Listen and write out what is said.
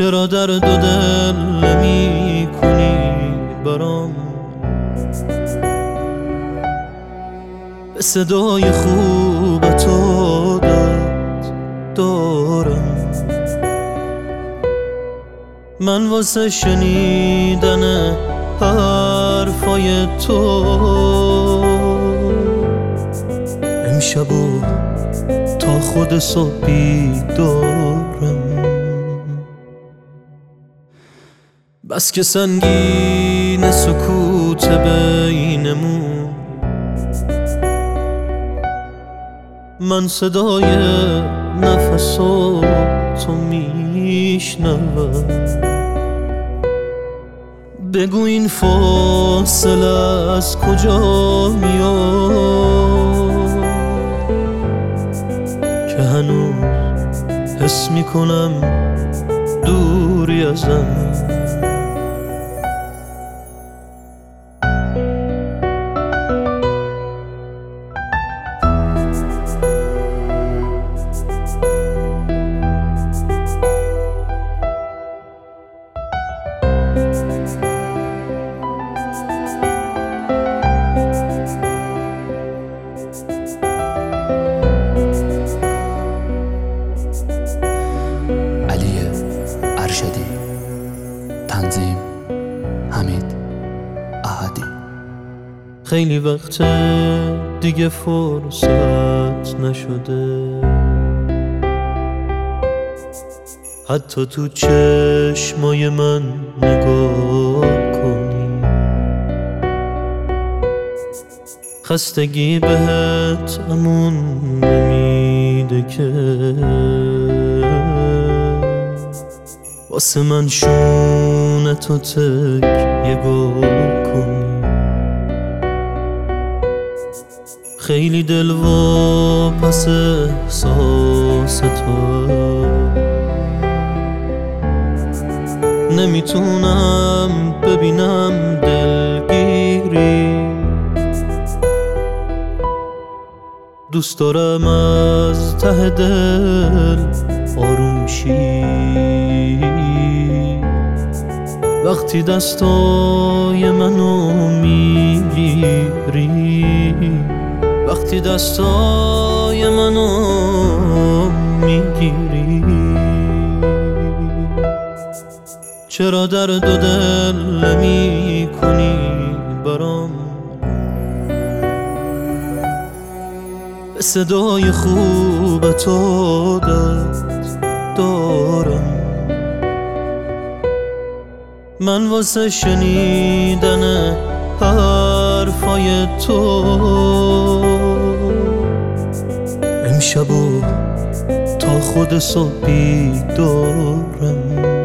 چرا درد و دل نمی کنی برام؟ به صدای خوب تو داد دارم. من واسه شنیدن حرفای تو امشبو تا خود صبحی دارم. بس که سنگین سکوت بینمون، من صدای نفساتو میشنوم. بگو این فاصله از کجا میاد که هنوز حس میکنم دوری ازم. تنظیم حمید احدی. خیلی وقت دیگه فرصت نشده حتی تو چشمای من نگاه کنی. خستگی بهت امون نمیده که واسه من شونتو تکیه کنی. خیلی دل واپس احساس تو، نمیتونم ببینم دلگیری. دوست دارم از ته دل آروم شی وقتی دستای منو میگیری، وقتی دستای منو میگیری. چرا درد و دل نمی کنی برام؟ به صدای خوب تو دارم. من واسه شنیدن حرفای تو امشبو تا خود صبحی دارم.